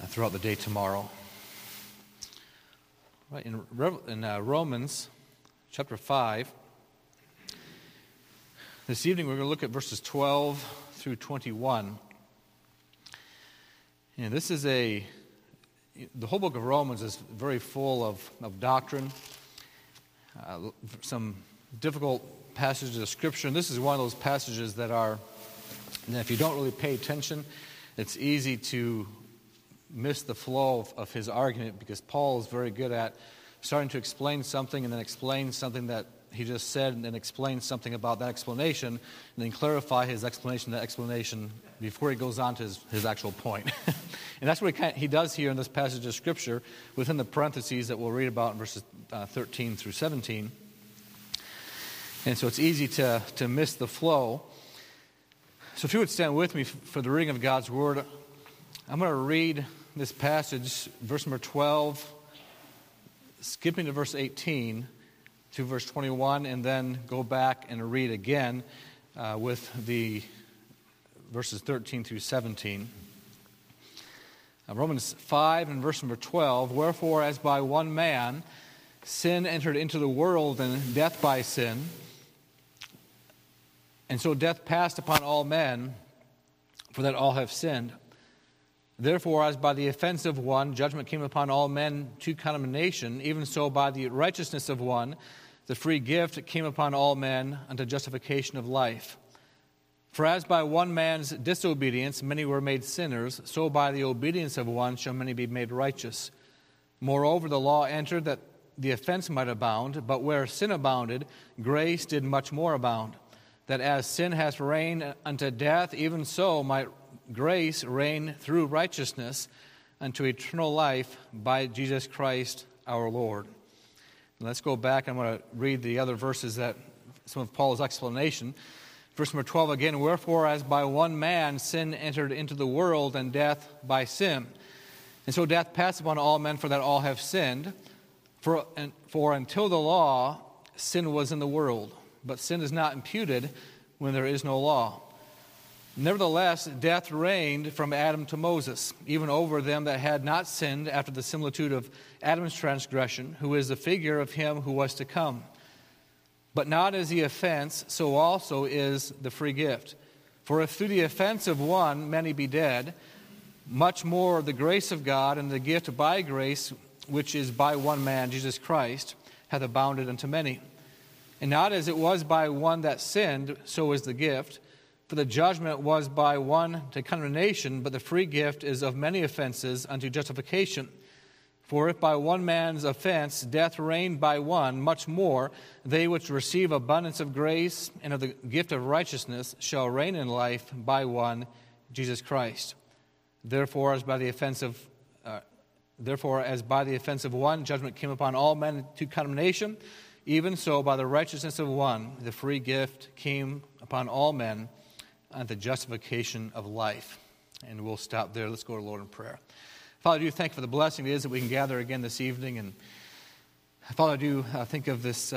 throughout the day tomorrow. Right, in Romans chapter 5, this evening we're going to look at verses 12 through 21. And this is the whole book of Romans is very full of doctrine, some difficult passages of Scripture. And this is one of those passages that if you don't really pay attention, it's easy to miss the flow of his argument, because Paul is very good at starting to explain something and then explain something that he just said and then explain something about that explanation and then clarify his explanation, that explanation, before he goes on to his actual point. And that's what he does here in this passage of Scripture within the parentheses that we'll read about in verses 13 through 17. And so it's easy to miss the flow. So if you would stand with me for the reading of God's Word, I'm going to read this passage, verse number 12, skipping to verse 18 to verse 21, and then go back and read again with the verses 13 through 17. Romans 5 and verse number 12, "Wherefore, as by one man sin entered into the world, and death by sin, and so death passed upon all men, for that all have sinned. Therefore, as by the offense of one, judgment came upon all men to condemnation, even so by the righteousness of one, the free gift came upon all men unto justification of life. For as by one man's disobedience many were made sinners, so by the obedience of one shall many be made righteous. Moreover, the law entered that the offense might abound, but where sin abounded, grace did much more abound, that as sin hath reigned unto death, even so might grace reign through righteousness unto eternal life by Jesus Christ our Lord." And let's go back. I'm going to read the other verses, that some of Paul's explanation. Verse number 12 again, "Wherefore, as by one man sin entered into the world, and death by sin. And so death passed upon all men, for that all have sinned. For until the law, sin was in the world. But sin is not imputed when there is no law. Nevertheless, death reigned from Adam to Moses, even over them that had not sinned after the similitude of Adam's transgression, who is the figure of him who was to come. But not as the offense, so also is the free gift. For if through the offense of one many be dead, much more the grace of God and the gift by grace, which is by one man, Jesus Christ, hath abounded unto many. And not as it was by one that sinned, so is the gift. For the judgment was by one to condemnation, but the free gift is of many offenses unto justification. For if by one man's offense death reigned by one, much more they which receive abundance of grace and of the gift of righteousness shall reign in life by one, Jesus Christ. Therefore, as by the offense of one judgment came upon all men to condemnation, even so by the righteousness of one the free gift came upon all men unto the justification of life." And we'll stop there. Let's go to the Lord in prayer. Father, I do thank you for the blessing it is that we can gather again this evening. And Father, I do think of this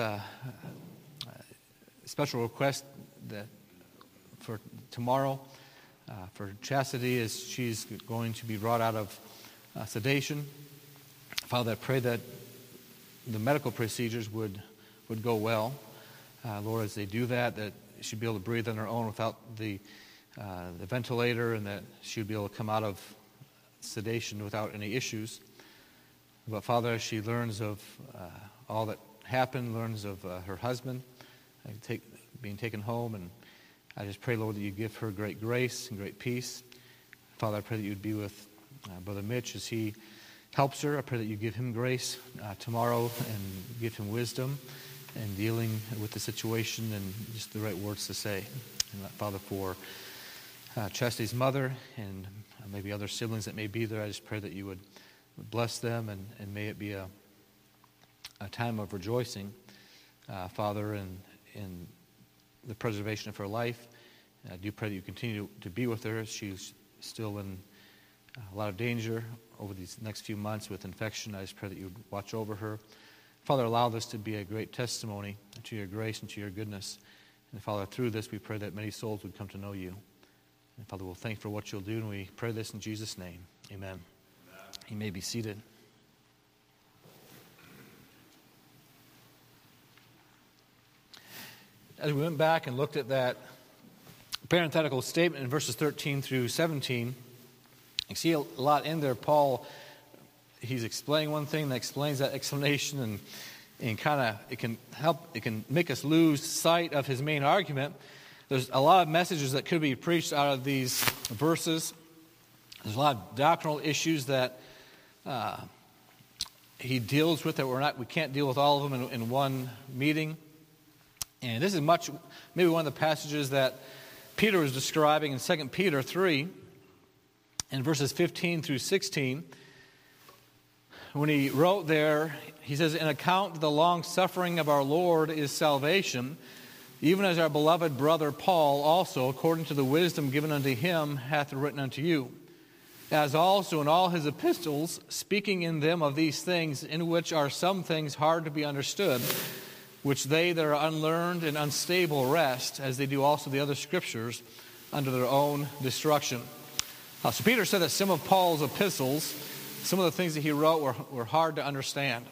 special request that for tomorrow for Chastity, as she's going to be brought out of sedation. Father, I pray that the medical procedures would go well. Lord, as they do that she'd be able to breathe on her own without the ventilator, and that she would be able to come out of sedation without any issues. But Father, as she learns of all that happened, learns of her husband being taken home, and I just pray, Lord, that you give her great grace and great peace. Father, I pray that you'd be with Brother Mitch as he helps her. I pray that you give him grace tomorrow and give him wisdom in dealing with the situation and just the right words to say. And Father, for Chastity's mother and maybe other siblings that may be there, I just pray that you would bless them, and may it be a time of rejoicing, Father, in the preservation of her life. I do pray that you continue to be with her as she's still in a lot of danger over these next few months with infection. I just pray that you would watch over her. Father, allow this to be a great testimony to your grace and to your goodness. And Father, through this we pray that many souls would come to know you. And Father, we'll thank you for what you'll do, and we pray this in Jesus' name. Amen. Amen. You may be seated. As we went back and looked at that parenthetical statement in verses 13 through 17, you see a lot in there. Paul, he's explaining one thing that explains that explanation, and kind of it can make us lose sight of his main argument. There's a lot of messages that could be preached out of these verses. There's a lot of doctrinal issues that he deals with that we can't deal with all of them in one meeting. And this is maybe one of the passages that Peter was describing in 2 Peter 3, in verses 15 through 16. When he wrote there, he says, "An account of the long suffering of our Lord is salvation, even as our beloved brother Paul also, according to the wisdom given unto him, hath written unto you. As also in all his epistles, speaking in them of these things, in which are some things hard to be understood, which they that are unlearned and unstable wrest, as they do also the other scriptures, unto their own destruction." So Peter said that some of Paul's epistles, some of the things that he wrote were hard to understand.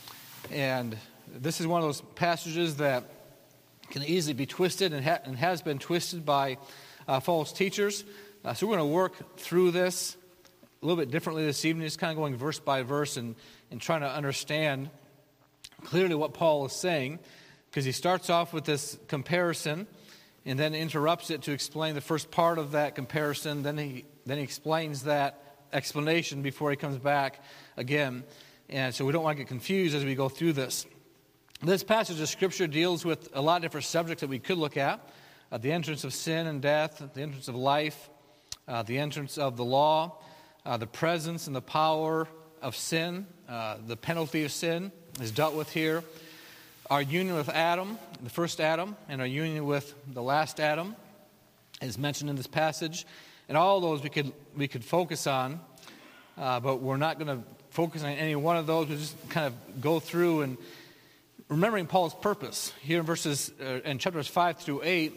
And this is one of those passages that can easily be twisted and has been twisted by false teachers. So we're going to work through this a little bit differently this evening, just kind of going verse by verse and trying to understand clearly what Paul is saying, because he starts off with this comparison and then interrupts it to explain the first part of that comparison. Then he explains that explanation before he comes back again. And so we don't want to get confused as we go through this. This passage of Scripture deals with a lot of different subjects that we could look at. The entrance of sin and death, the entrance of life, the entrance of the law, the presence and the power of sin, the penalty of sin is dealt with here. Our union with Adam, the first Adam, and our union with the last Adam is mentioned in this passage. And all those we could focus on, but we're not going to focus on any one of those. We'll just kind of go through and remembering Paul's purpose. Here in chapters 5 through 8,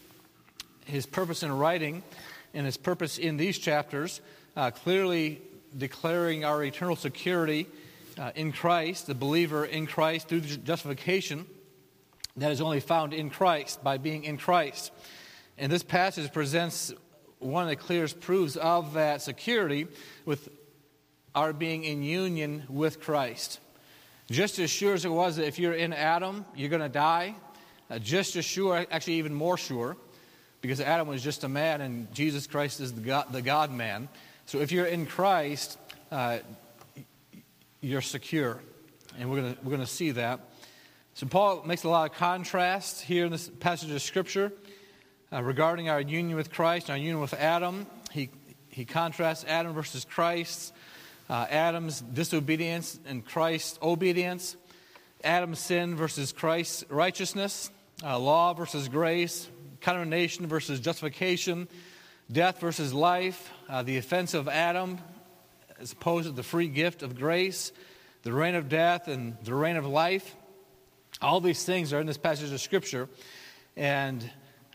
his purpose in writing and his purpose in these chapters, clearly declaring our eternal security in Christ, the believer in Christ, through the justification that is only found in Christ, by being in Christ. And this passage presents one of the clearest proofs of that security with our being in union with Christ. Just as sure as it was that if you're in Adam, you're going to die, just as sure, actually even more sure, because Adam was just a man and Jesus Christ is the God-man. So if you're in Christ, you're secure, and we're going to see that. So Paul makes a lot of contrast here in this passage of Scripture regarding our union with Christ, our union with Adam. He contrasts Adam versus Christ, Adam's disobedience and Christ's obedience, Adam's sin versus Christ's righteousness, law versus grace, condemnation versus justification, death versus life, the offense of Adam as opposed to the free gift of grace, the reign of death and the reign of life. All these things are in this passage of Scripture. And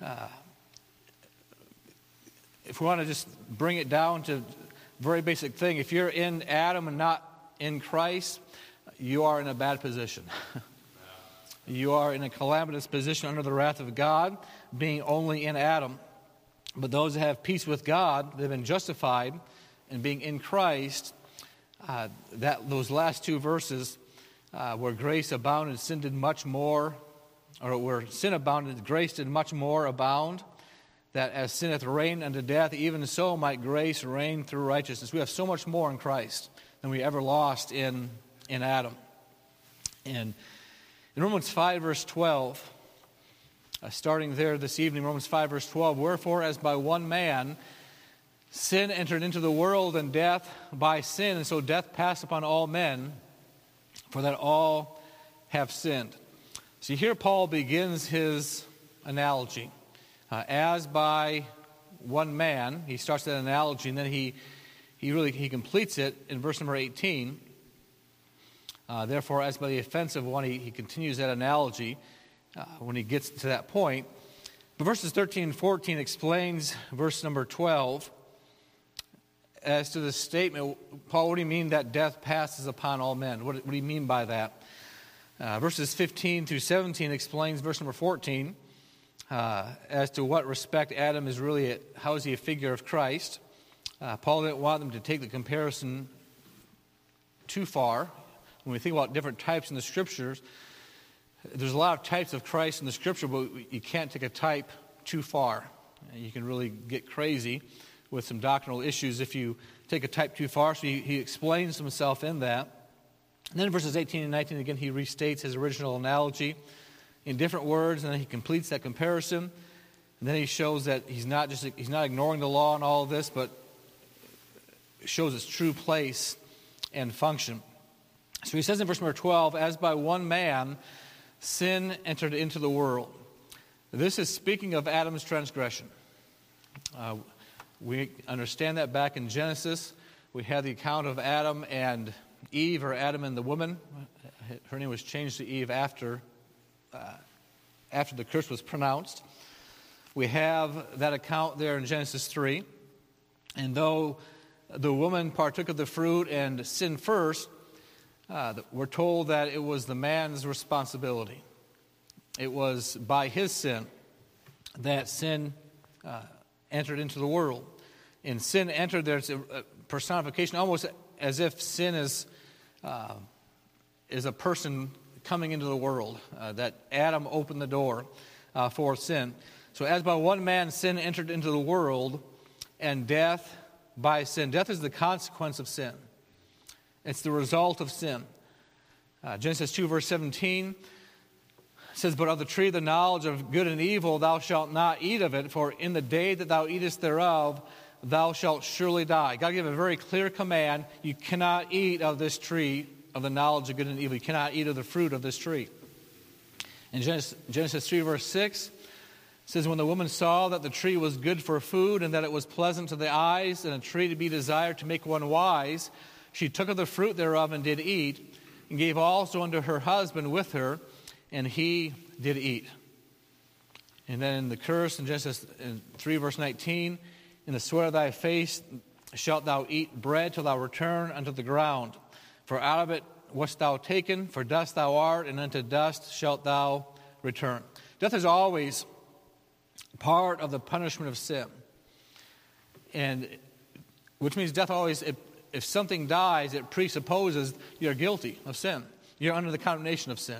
if we want to just bring it down to a very basic thing, if you're in Adam and not in Christ, you are in a bad position. You are in a calamitous position under the wrath of God, being only in Adam. But those that have peace with God, they've been justified, and being in Christ, those last two verses, where grace abounded, sin did much more, or where sin abounded, grace did much more abound, that as sin hath reigned unto death, even so might grace reign through righteousness. We have so much more in Christ than we ever lost in Adam. And in Romans 5, verse 12, starting there this evening, Romans 5, verse 12, "Wherefore, as by one man sin entered into the world, and death by sin, and so death passed upon all men, for that all have sinned." So here Paul begins his analogy. As by one man, he starts that analogy, and then he completes it in verse number 18. Therefore, as by the offense of one, he continues that analogy when he gets to that point. But verses 13 and 14 explains verse number 12 as to the statement, Paul, what do you mean that death passes upon all men? What do you mean by that? Verses 15 through 17 explains verse number 14 as to what respect Adam is really, how is he a figure of Christ? Paul didn't want them to take the comparison too far. When we think about different types in the Scriptures, there's a lot of types of Christ in the Scripture, but you can't take a type too far. You can really get crazy with some doctrinal issues if you take a type too far. So he explains himself in that. And then in verses 18 and 19, again, he restates his original analogy in different words, and then he completes that comparison. And then he shows that he's not ignoring the law and all of this, but shows its true place and function. So he says in verse number 12, as by one man sin entered into the world. This is speaking of Adam's transgression. We understand that back in Genesis. We had the account of Adam and Eve, or Adam and the woman. Her name was changed to Eve after the curse was pronounced. We have that account there in Genesis 3. And though the woman partook of the fruit and sinned first, we're told that it was the man's responsibility. It was by his sin that sin entered into the world. And sin entered, there's a personification, almost as if sin is a person coming into the world, that Adam opened the door for sin. So as by one man sin entered into the world, and death by sin. Death is the consequence of sin. It's the result of sin. Genesis 2 verse 17 says, but of the tree of the knowledge of good and evil thou shalt not eat of it, for in the day that thou eatest thereof thou shalt surely die. God gave a very clear command. You cannot eat of this tree of the knowledge of good and evil. You cannot eat of the fruit of this tree. In Genesis 3 verse 6 says, when the woman saw that the tree was good for food, and that it was pleasant to the eyes, and a tree to be desired to make one wise, she took of the fruit thereof and did eat, and gave also unto her husband with her, and he did eat. And then in the curse in Genesis 3 verse 19, in the sweat of thy face shalt thou eat bread till thou return unto the ground. For out of it wast thou taken, for dust thou art, and unto dust shalt thou return. Death is always part of the punishment of sin. And which means death always, if something dies, it presupposes you're guilty of sin. You're under the condemnation of sin.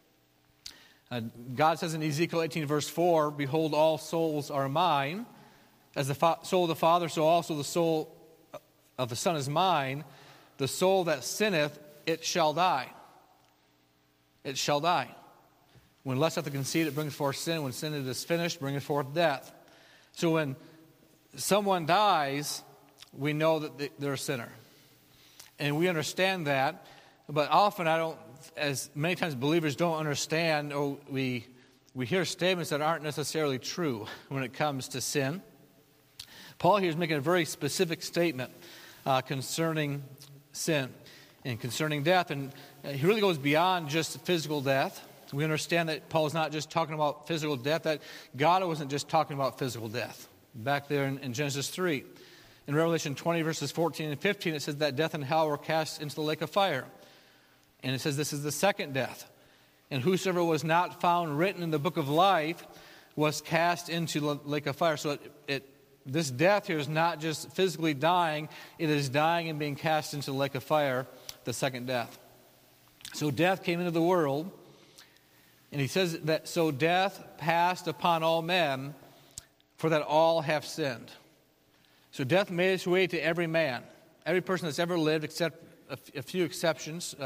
God says in Ezekiel 18 verse 4, behold, all souls are mine. As the soul of the Father, so also the soul of the Son is mine. The soul that sinneth, it shall die. It shall die. When lust hath conceived, it bringeth forth sin. When sin is finished, bringeth forth death. So when someone dies, we know that they're a sinner. And we understand that. But often as many times believers don't understand, or we hear statements that aren't necessarily true when it comes to sin. Paul here is making a very specific statement concerning sin and concerning death. And he really goes beyond just physical death. We understand that Paul is not just talking about physical death, that God wasn't just talking about physical death. Back there in Genesis 3. In Revelation 20, verses 14 and 15, it says that death and hell were cast into the lake of fire. And it says this is the second death. And whosoever was not found written in the book of life was cast into the lake of fire. So this death here is not just physically dying, it is dying and being cast into the lake of fire, the second death. So death came into the world. And he says that so death passed upon all men, for that all have sinned. So death made its way to every man, every person that's ever lived, except a few exceptions,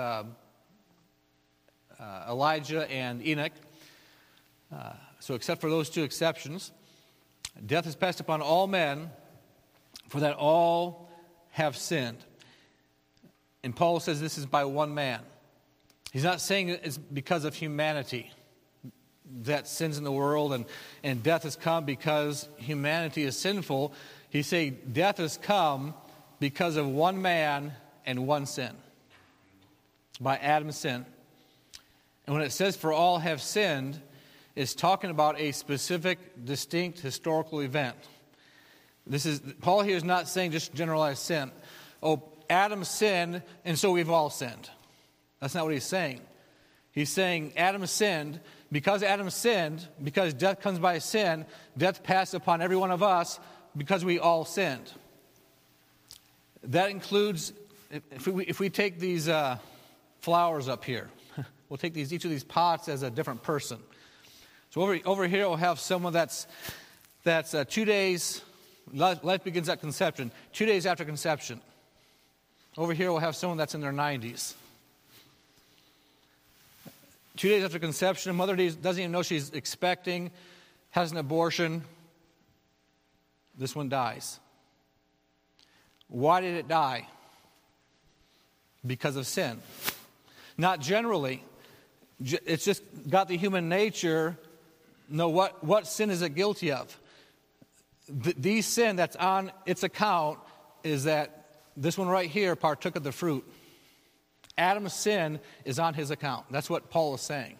Elijah and Enoch. So except for those two exceptions, death has passed upon all men, for that all have sinned. And Paul says this is by one man. He's not saying it's because of humanity that sins in the world and death has come because humanity is sinful. He's saying death has come because of one man and one sin, by Adam's sin. And when it says for all have sinned, it's talking about a specific, distinct historical event. Paul here is not saying just generalized sin. Oh, Adam sinned, and so we've all sinned. That's not what he's saying. He's saying Adam sinned. Because Adam sinned, because death comes by sin, death passed upon every one of us because we all sinned. That includes, if we take these flowers up here, we'll take each of these pots as a different person. So over here we'll have someone that's 2 days, life begins at conception, 2 days after conception. Over here we'll have someone that's in their 90s. 2 days after conception, a mother doesn't even know she's expecting, has an abortion. This one dies. Why did it die? Because of sin. Not generally. It's just got the human nature. No, what sin is it guilty of? The sin that's on its account is that this one right here partook of the fruit. Adam's sin is on his account. That's what Paul is saying.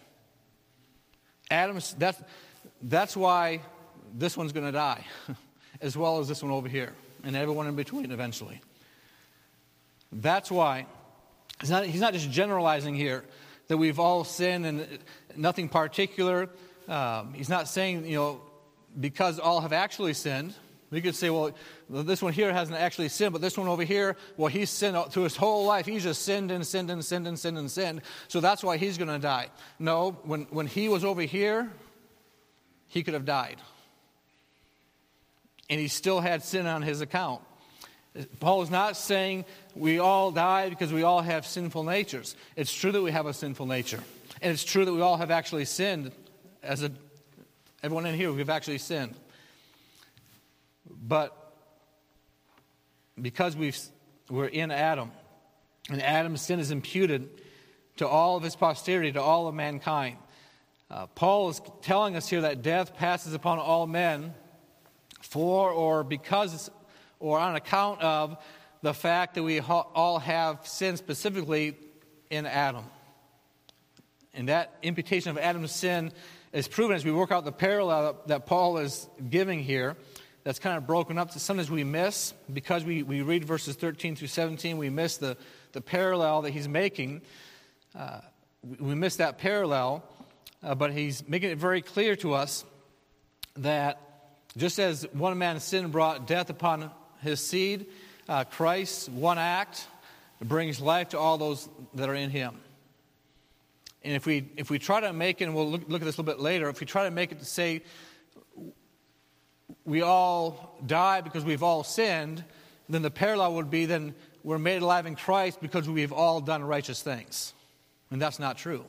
That's why this one's going to die, as well as this one over here, and everyone in between eventually. That's why he's not just generalizing here that we've all sinned and nothing particular. He's not saying, because all have actually sinned. We could say, well, this one here hasn't actually sinned, but this one over here, well, he's sinned through his whole life. He's just sinned and sinned and sinned and sinned and sinned. So that's why he's going to die. No, when he was over here, he could have died. And he still had sin on his account. Paul is not saying we all die because we all have sinful natures. It's true that we have a sinful nature. And it's true that we all have actually sinned. Everyone in here, we've actually sinned. But because we're in Adam, and Adam's sin is imputed to all of his posterity, to all of mankind, Paul is telling us here that death passes upon all men for or because or on account of the fact that we all have sinned specifically in Adam. And that imputation of Adam's sin is proven as we work out the parallel that Paul is giving here. That's kind of broken up. Sometimes we miss, because we read verses 13 through 17, we miss the parallel that he's making. We miss that parallel, but he's making it very clear to us that just as one man's sin brought death upon his seed, Christ's one act brings life to all those that are in him. And if we try to make it, and we'll look at this a little bit later, if we try to make it to say we all die because we've all sinned, then the parallel would be then we're made alive in Christ because we've all done righteous things. And that's not true.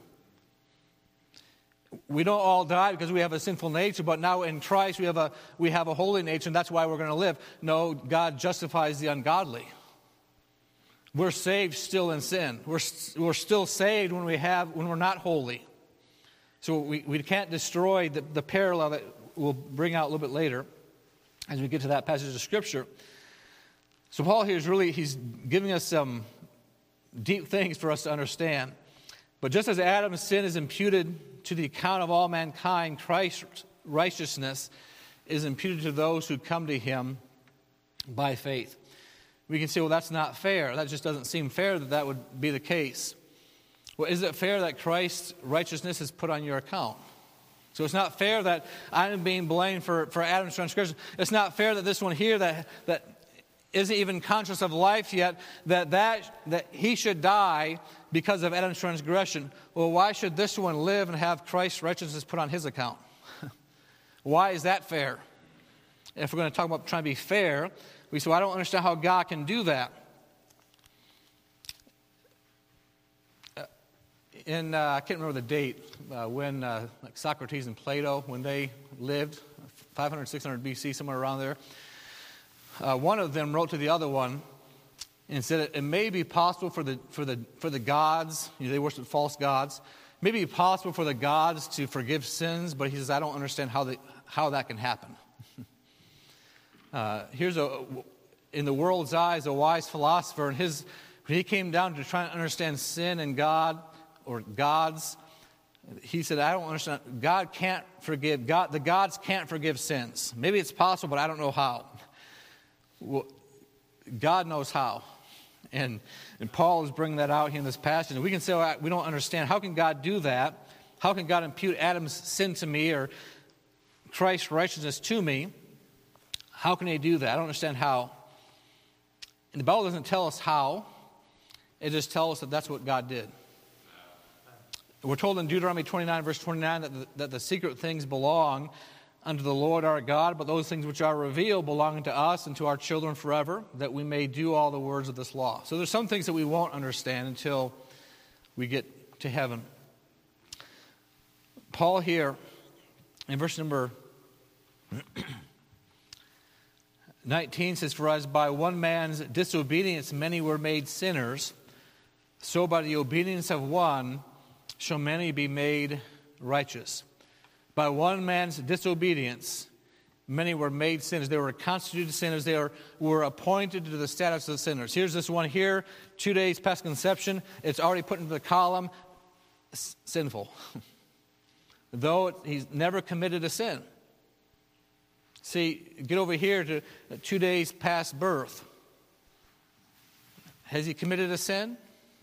We don't all die because we have a sinful nature, but now in Christ we have a holy nature, and that's why we're going to live. No, God justifies the ungodly. We're saved still in sin. We're still saved when we're not holy. So we can't destroy the parallel that we'll bring out a little bit later as we get to that passage of Scripture. So Paul here he's giving us some deep things for us to understand. But just as Adam's sin is imputed to the account of all mankind, Christ's righteousness is imputed to those who come to him by faith. We can say, well, that's not fair. That just doesn't seem fair that would be the case. Well, is it fair that Christ's righteousness is put on your account? So it's not fair that I'm being blamed for Adam's transgression. It's not fair that this one here that isn't even conscious of life yet, that he should die because of Adam's transgression. Well, why should this one live and have Christ's righteousness put on his account? Why is that fair? If we're going to talk about trying to be fair, we say, well, I don't understand how God can do that. I can't remember the date, when like Socrates and Plato, when they lived, 500, 600 BC, somewhere around there. One of them wrote to the other one and said it may be possible for the gods, they worship false gods, it may be possible for the gods to forgive sins, but he says, I don't understand how that can happen. Here's in the world's eyes, a wise philosopher, and when he came down to try and understand sin and God, or gods, he said, I don't understand. God can't forgive. The gods can't forgive sins. Maybe it's possible, but I don't know how. Well, God knows how. And Paul is bringing that out here in this passage. And we can say, well, we don't understand. How can God do that? How can God impute Adam's sin to me or Christ's righteousness to me? How can he do that? I don't understand how. And the Bible doesn't tell us how. It just tells us that that's what God did. We're told in Deuteronomy 29, verse 29, that the secret things belong unto the Lord our God, but those things which are revealed belong unto us and to our children forever, that we may do all the words of this law. So there's some things that we won't understand until we get to heaven. Paul here, in verse number 19 says, "For as by one man's disobedience many were made sinners, so by the obedience of one shall many be made righteous." By one man's disobedience, many were made sinners. They were constituted sinners. They were appointed to the status of sinners. Here's this one here, 2 days past conception. It's already put into the column, sinful. Though he's never committed a sin. See, get over here to 2 days past birth. Has he committed a sin?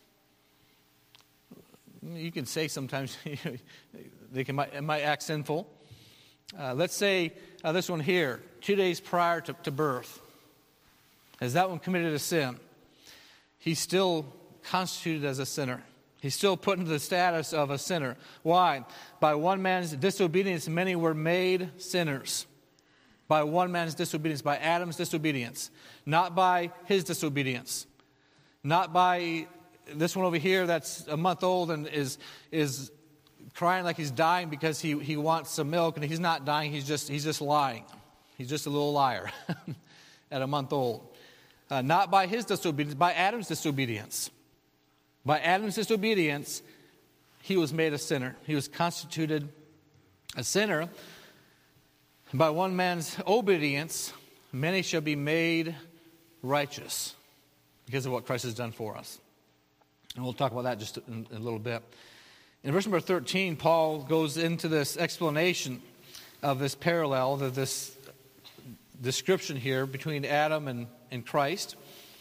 You can say sometimes it might act sinful. Let's say this one here, 2 days prior to birth. Has that one committed a sin? He's still constituted as a sinner. He's still put into the status of a sinner. Why? By one man's disobedience, many were made sinners. By one man's disobedience, by Adam's disobedience. Not by his disobedience. Not by this one over here that's a month old and is crying like he's dying because he wants some milk, and he's not dying, he's just lying. He's just a little liar at a month old. Not by his disobedience, by Adam's disobedience. By Adam's disobedience, he was made a sinner. He was constituted a sinner. By one man's obedience, many shall be made righteous because of what Christ has done for us. And we'll talk about that just in a little bit. In verse number 13, Paul goes into this explanation of this parallel, of this description here between Adam and Christ.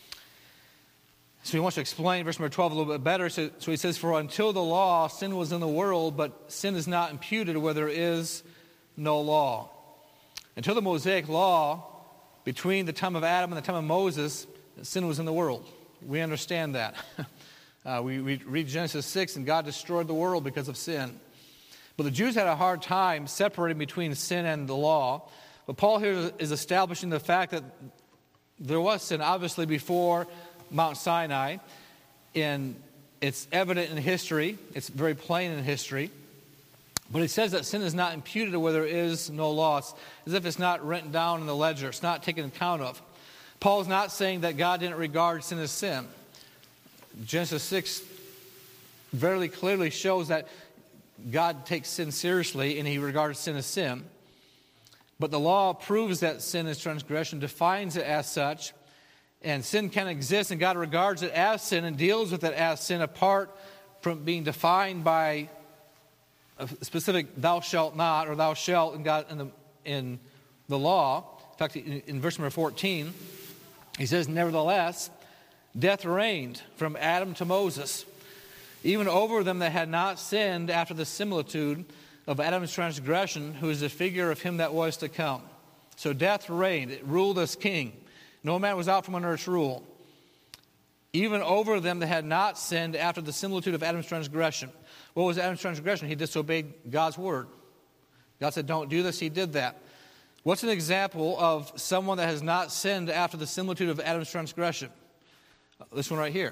So he wants to explain verse number 12 a little bit better. So he says, "For until the law, sin was in the world, but sin is not imputed where there is no law." Until the Mosaic law, between the time of Adam and the time of Moses, sin was in the world. We understand that. We read Genesis 6, and God destroyed the world because of sin. But the Jews had a hard time separating between sin and the law. But Paul here is establishing the fact that there was sin, obviously, before Mount Sinai. And it's evident in history. It's very plain in history. But he says that sin is not imputed where there is no law. It's as if it's not written down in the ledger. It's not taken account of. Paul's not saying that God didn't regard sin as sin. Genesis 6 very clearly shows that God takes sin seriously and he regards sin as sin. But the law proves that sin is transgression, defines it as such, and sin can exist, and God regards it as sin and deals with it as sin apart from being defined by a specific "thou shalt not" or "thou shalt" in the law. In fact, in verse number 14, he says, "Nevertheless, death reigned from Adam to Moses, even over them that had not sinned after the similitude of Adam's transgression, who is the figure of him that was to come." So death reigned. It ruled as king. No man was out from under its rule. Even over them that had not sinned after the similitude of Adam's transgression. What was Adam's transgression? He disobeyed God's word. God said, "Don't do this." He did that. What's an example of someone that has not sinned after the similitude of Adam's transgression? This one right here.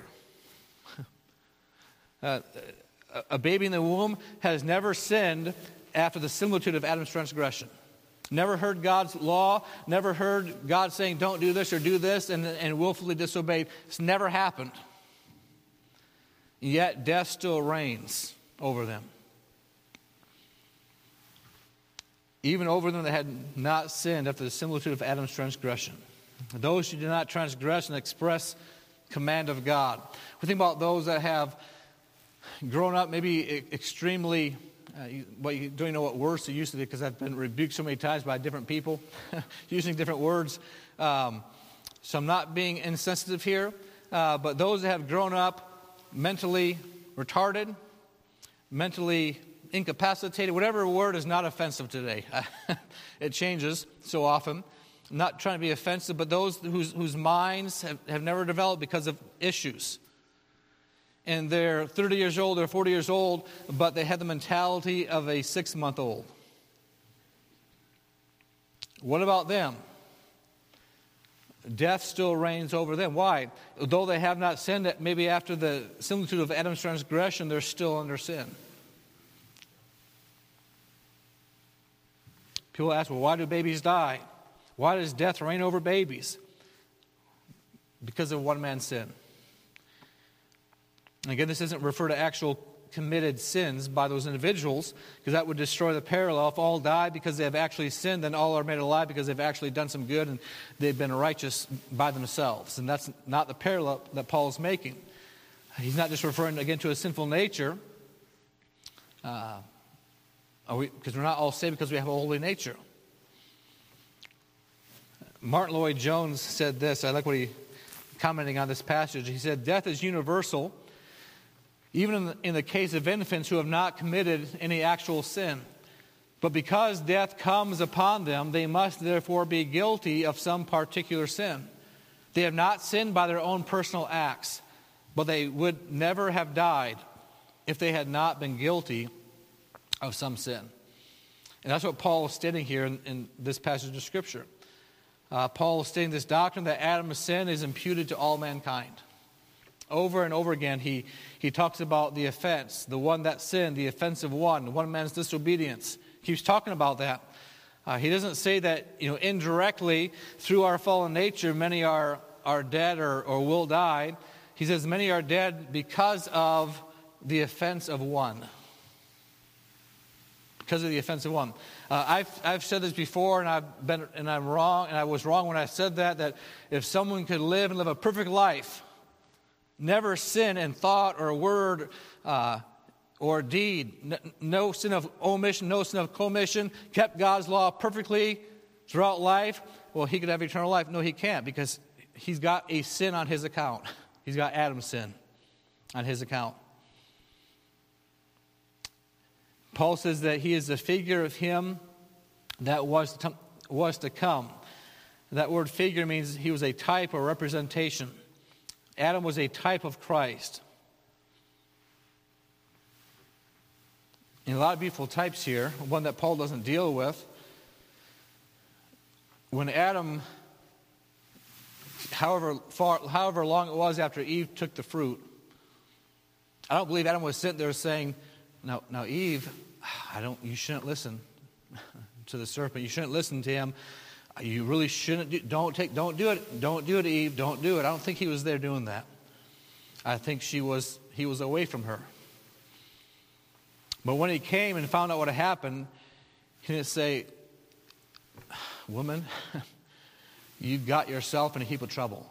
A baby in the womb has never sinned after the similitude of Adam's transgression. Never heard God's law, never heard God saying don't do this or do this, and willfully disobeyed. It's never happened. Yet death still reigns over them. Even over them that had not sinned after the similitude of Adam's transgression. Those who do not transgress and express command of God. We think about those that have grown up maybe extremely, you don't even know what words to use today because I've been rebuked so many times by different people using different words. So I'm not being insensitive here, but those that have grown up mentally retarded, mentally incapacitated, whatever word is not offensive today. It changes so often. I'm not trying to be offensive, but those whose minds have never developed because of issues. And they're 30 years old or 40 years old, but they have the mentality of a 6-month-old. What about them? Death still reigns over them. Why? Though they have not sinned, maybe after the similitude of Adam's transgression, they're still under sin. People ask, well, why do babies die? Why does death reign over babies? Because of one man's sin. And again, this doesn't refer to actual committed sins by those individuals, because that would destroy the parallel. If all die because they have actually sinned, then all are made alive because they've actually done some good and they've been righteous by themselves. And that's not the parallel that Paul is making. He's not just referring, again, to a sinful nature, because we're not all saved because we have a holy nature. Martin Lloyd-Jones said this. I like what he, commenting on this passage, he said, "Death is universal, even in the case of infants who have not committed any actual sin. But because death comes upon them, they must therefore be guilty of some particular sin. They have not sinned by their own personal acts, but they would never have died if they had not been guilty of some sin." And that's what Paul is stating here in this passage of Scripture. Paul is stating this doctrine that Adam's sin is imputed to all mankind. Over and over again, he talks about the offense, the one that sinned, the offense of one man's disobedience. He keeps talking about that. He doesn't say that, indirectly, through our fallen nature, many are dead or will die. He says many are dead because of the offense of one. Because of the offense of one. I've said this before, and I'm wrong, and I was wrong when I said that if someone could live a perfect life, never sin in thought or word or deed, no sin of omission, no sin of commission, kept God's law perfectly throughout life, well, he could have eternal life. No, he can't, because he's got a sin on his account. He's got Adam's sin on his account. Paul says that he is the figure of him that was to come. That word figure means he was a type or representation. Adam was a type of Christ. And a lot of beautiful types here, one that Paul doesn't deal with. When Adam, however long it was after Eve took the fruit, I don't believe Adam was sitting there saying, Now Eve, you shouldn't listen to the serpent. You shouldn't listen to him. You really shouldn't. Don't do it. Don't do it, Eve. Don't do it. I don't think he was there doing that. I think he was away from her. But when he came and found out what had happened, he didn't say, "Woman, you've got yourself in a heap of trouble."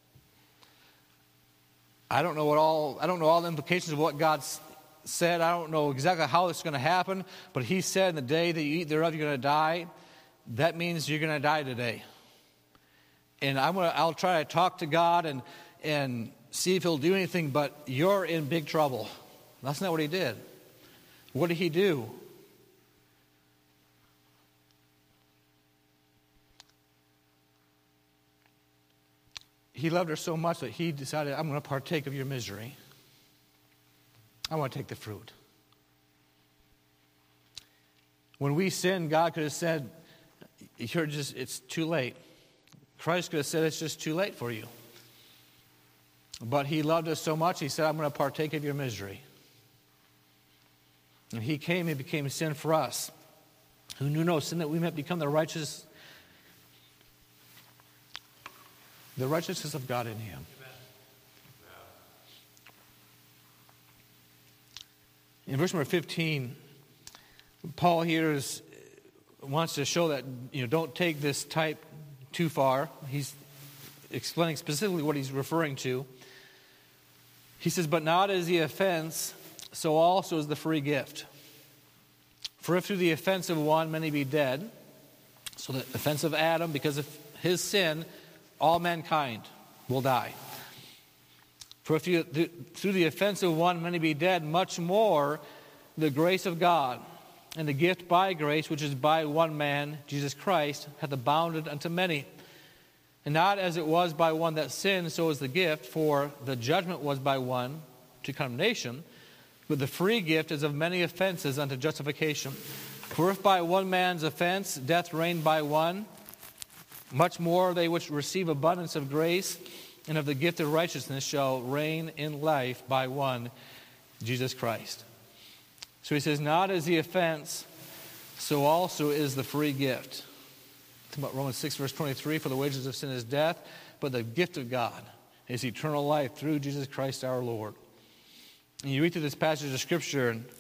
I don't know all the implications of what God said. I don't know exactly how this is going to happen, but he said, "In the day that you eat thereof, you're going to die." That means you're going to die today. And I'll try to talk to God and see if he'll do anything, but you're in big trouble. That's not what he did. What did he do? He loved her so much that he decided, "I'm going to partake of your misery. I want to take the fruit." When we sin, God could have said, it's too late. Christ could have said, "It's just too late for you." But he loved us so much, he said, "I'm going to partake of your misery." And he came and became sin for us, who knew no sin, that we might become the righteousness of God in him. In verse number 15, Paul here wants to show that don't take this type too far. He's explaining specifically what he's referring to. He says, "But not as the offense, so also is the free gift. For if through the offense of one many be dead," so the offense of Adam, because of his sin, all mankind will die. For if through the offense of one many be dead, much more the grace of God and the gift by grace, which is by one man, Jesus Christ, hath abounded unto many. And not as it was by one that sinned, so is the gift, for the judgment was by one to condemnation, but the free gift is of many offenses unto justification. For if by one man's offense death reigned by one, much more they which receive abundance of grace and of the gift of righteousness shall reign in life by one, Jesus Christ. So he says, not as the offense, so also is the free gift. About Romans 6, verse 23, for the wages of sin is death, but the gift of God is eternal life through Jesus Christ our Lord. And you read through this passage of Scripture, and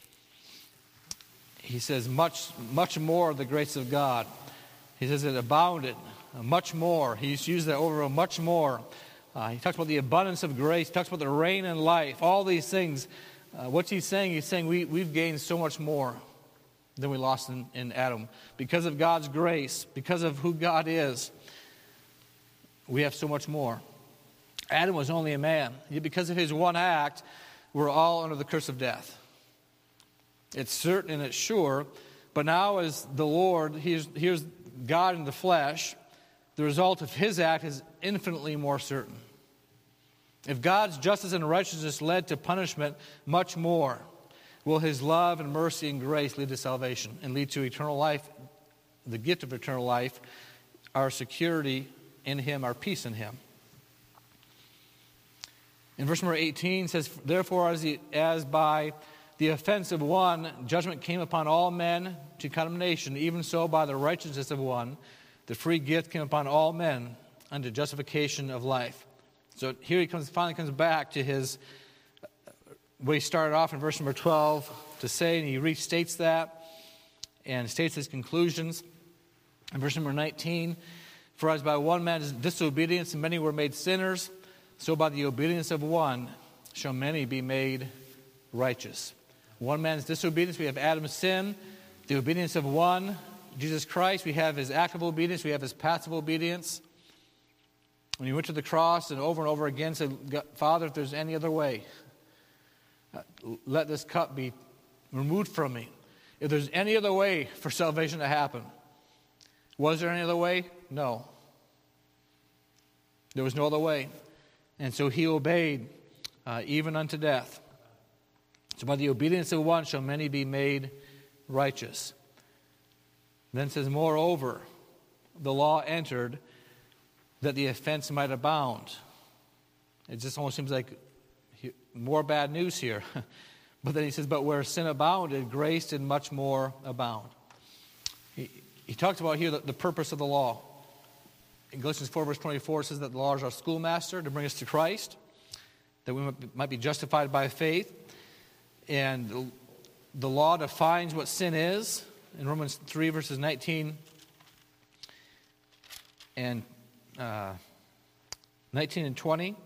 he says, much more the grace of God. He says it abounded, much more. He's used that over much more. He talks about the abundance of grace. He talks about the reign in life. All these things. What's he saying? He's saying we've gained so much more than we lost in Adam. Because of God's grace, because of who God is, we have so much more. Adam was only a man. Yet because of his one act, we're all under the curse of death. It's certain and it's sure. But now as the Lord, here's God in the flesh, the result of his act is infinitely more certain. If God's justice and righteousness led to punishment, much more will his love and mercy and grace lead to salvation and lead to eternal life, the gift of eternal life, our security in him, our peace in him. In verse number 18 says, therefore as by the offense of one, judgment came upon all men to condemnation, even so by the righteousness of one, the free gift came upon all men unto justification of life. So here he finally comes back to his, what he started off in verse number 12 to say, and he restates that and states his conclusions. In verse number 19, for as by one man's disobedience many were made sinners, so by the obedience of one shall many be made righteous. One man's disobedience, we have Adam's sin. The obedience of one, Jesus Christ, we have his active obedience, we have his passive obedience. When he went to the cross and over again said, Father, if there's any other way, let this cup be removed from me. If there's any other way for salvation to happen. Was there any other way? No. There was no other way. And so he obeyed even unto death. So by the obedience of one shall many be made righteous. Then it says, moreover, the law entered that the offense might abound. It just almost seems like more bad news here. But then he says, but where sin abounded, grace did much more abound. He talks about here the purpose of the law. In Galatians 4, verse 24, it says that the law is our schoolmaster to bring us to Christ, that we might be justified by faith. And the law defines what sin is. In Romans 3, verses 19 and 20,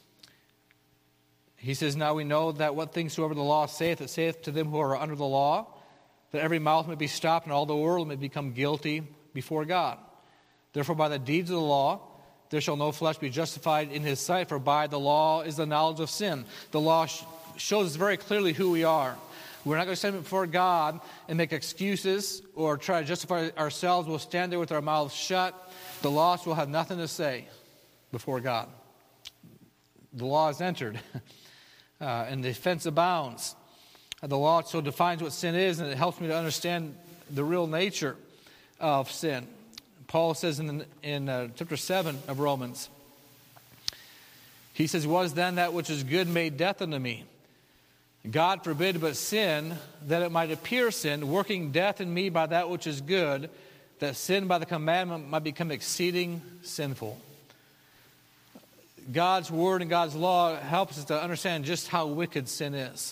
he says, now we know that what things soever the law saith, it saith to them who are under the law, that every mouth may be stopped and all the world may become guilty before God. Therefore by the deeds of the law there shall no flesh be justified in his sight, for by the law is the knowledge of sin. The law shows us very clearly who we are. We're not going to stand before God and make excuses or try to justify ourselves. We'll stand there with our mouths shut. The lost will have nothing to say before God. The law is entered, and the offense abounds. The law so defines what sin is, and it helps me to understand the real nature of sin. Paul says in chapter 7 of Romans, he says, was then that which is good made death unto me? God forbid, but sin, that it might appear sin, working death in me by that which is good, that sin by the commandment might become exceeding sinful. God's word and God's law helps us to understand just how wicked sin is.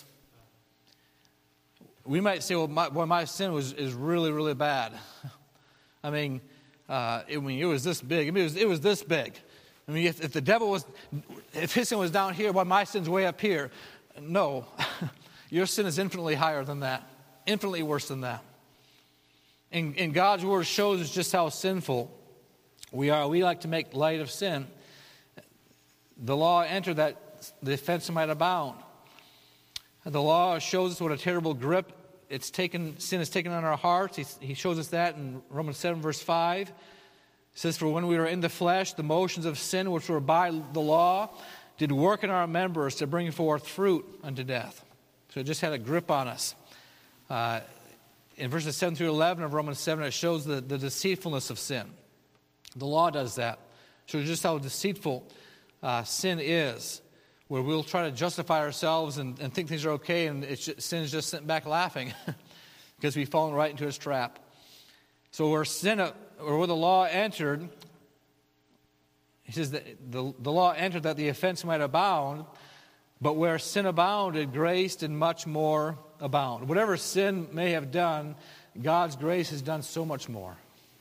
We might say, well, my sin is really, really bad. I mean, it was this big. I mean, it was this big. I mean, if the devil was, if his sin was down here, well, my sin's way up here. No, your sin is infinitely higher than that, infinitely worse than that. And God's word shows us just how sinful We like to make light of sin. The law entered that the offense might abound. The law shows us what a terrible grip sin has taken on our hearts. He shows us that in Romans 7, verse 5. It says, "For when we were in the flesh, the motions of sin which were by the law did work in our members to bring forth fruit unto death." So it just had a grip on us. In verses 7 through 11 of Romans 7, it shows the deceitfulness of sin. The law does that. So just how deceitful sin is, where we'll try to justify ourselves and think things are okay, and sin is just sitting back laughing because we've fallen right into its trap. So where the law entered, he says that the law entered that the offense might abound, but where sin abounded, grace did much more abound. Whatever sin may have done, God's grace has done so much more.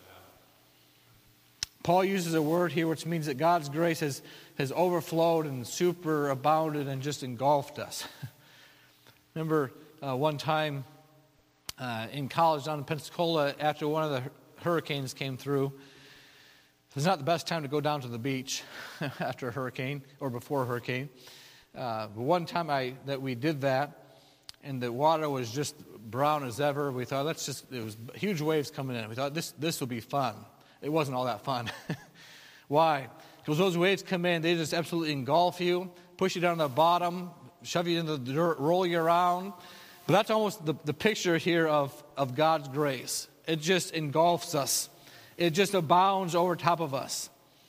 Paul uses a word here which means that God's grace has overflowed and superabounded and just engulfed us. Remember one time in college down in Pensacola, after one of the hurricanes came through. It's not the best time to go down to the beach after a hurricane or before a hurricane. But one time that we did that, and the water was just brown as ever, we thought, it was huge waves coming in. We thought, this will be fun. It wasn't all that fun. Why? Because those waves come in, they just absolutely engulf you, push you down to the bottom, shove you into the dirt, roll you around. But that's almost the picture here of God's grace. It just engulfs us. It just abounds over top of us.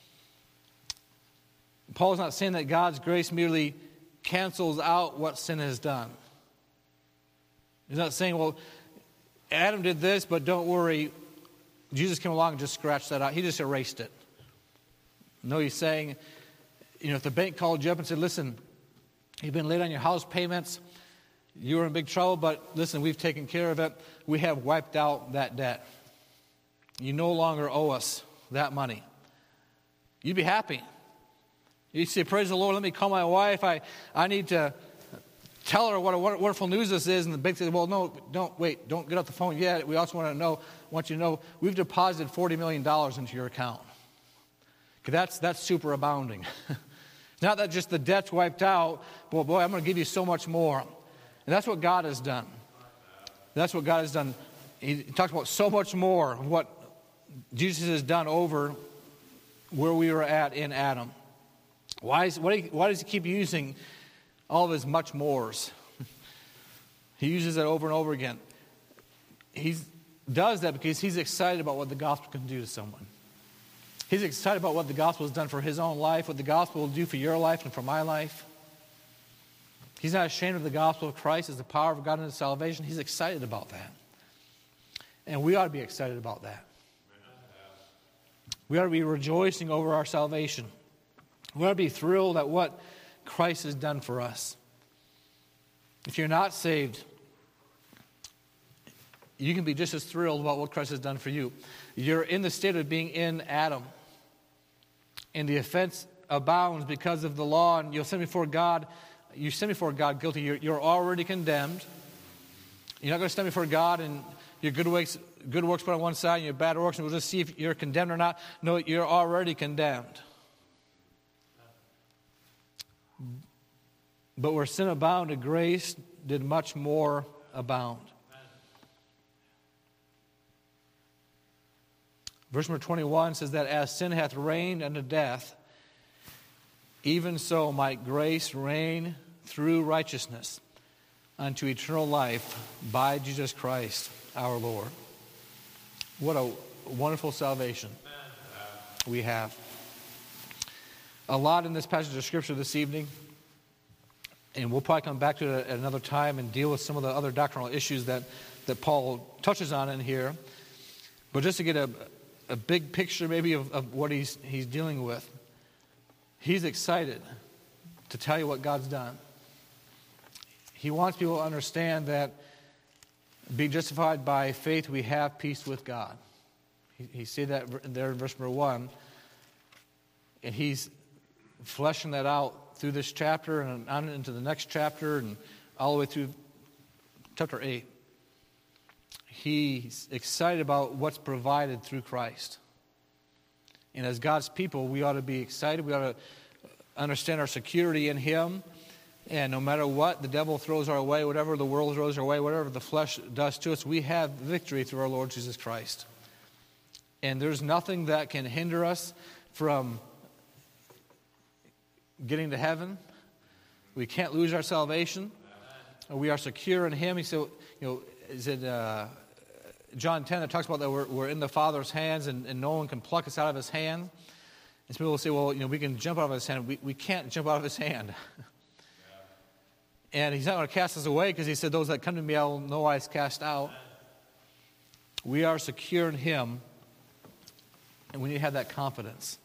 Paul's not saying that God's grace merely cancels out what sin has done. He's not saying, well, Adam did this, but don't worry, Jesus came along and just scratched that out. He just erased it. No, he's saying, if the bank called you up and said, listen, you've been late on your house payments, you were in big trouble, but listen, we've taken care of it. We have wiped out that debt. You no longer owe us that money. You'd be happy. You'd say, praise the Lord, let me call my wife. I need to tell her what a wonderful news this is. And the bank says, well, no, don't get off the phone yet. We also want you to know, we've deposited $40 million into your account. That's super abounding. It's not that just the debt's wiped out, but boy, I'm going to give you so much more. And that's what God has done. That's what God has done. He talks about so much more of what Jesus has done over where we were at in Adam. Why does he keep using all of his much mores? He uses it over and over again. He does that because he's excited about what the gospel can do to someone. He's excited about what the gospel has done for his own life, what the gospel will do for your life and for my life. He's not ashamed of the gospel of Christ as the power of God unto salvation. He's excited about that. And we ought to be excited about that. We ought to be rejoicing over our salvation. We ought to be thrilled at what Christ has done for us. If you're not saved, you can be just as thrilled about what Christ has done for you. You're in the state of being in Adam. And the offense abounds because of the law, and you'll stand before God. You stand before God guilty. You're already condemned. You're not going to stand before God and your good works put on one side and your bad works, and we'll just see if you're condemned or not. No, you're already condemned. But where sin abounded, grace did much more abound. Verse number 21 says that as sin hath reigned unto death, even so might grace reign through righteousness unto eternal life by Jesus Christ our Lord. What a wonderful salvation we have. A lot in this passage of Scripture this evening, and we'll probably come back to it at another time and deal with some of the other doctrinal issues that Paul touches on in here. But just to get a big picture maybe of what he's dealing with, he's excited to tell you what God's done. He wants people to understand that being justified by faith, we have peace with God. He said that there in verse number 1. And he's fleshing that out through this chapter and on into the next chapter and all the way through chapter 8. He's excited about what's provided through Christ. And as God's people, we ought to be excited. We ought to understand our security in Him. And no matter what the devil throws our way, whatever the world throws our way, whatever the flesh does to us, we have victory through our Lord Jesus Christ. And there's nothing that can hinder us from getting to heaven. We can't lose our salvation. We are secure in Him. He said, is it John 10 that talks about that we're in the Father's hands and no one can pluck us out of His hand? And some people will say, well, we can jump out of His hand. We can't jump out of His hand. And He's not going to cast us away because He said, those that come to me I will no wise cast out. We are secure in Him, and we need to have that confidence.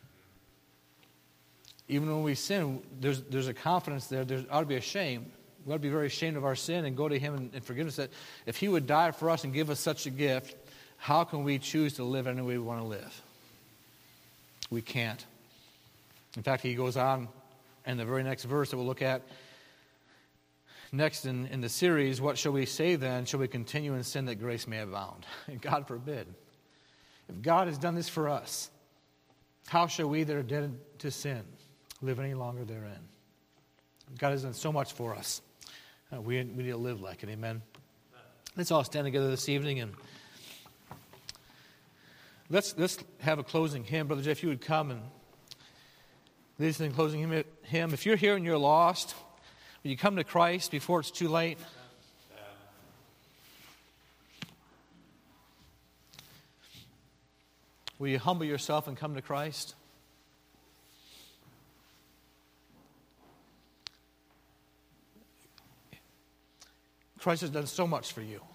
Even when we sin, there's a confidence there. There ought to be a shame. We ought to be very ashamed of our sin and go to Him and forgive us. That if He would die for us and give us such a gift, how can we choose to live any way we want to live? We can't. In fact, He goes on in the very next verse that we'll look at next in the series. What shall we say then? Shall we continue in sin that grace may abound? And God forbid. If God has done this for us, how shall we that are dead to sin live any longer therein? God has done so much for us. We need to live like it. Amen. Let's all stand together this evening and let's have a closing hymn. Brother Jeff, if you would come and lead us in the closing hymn. If you're here and you're lost, will you come to Christ before it's too late? Will you humble yourself and come to Christ? Christ has done so much for you.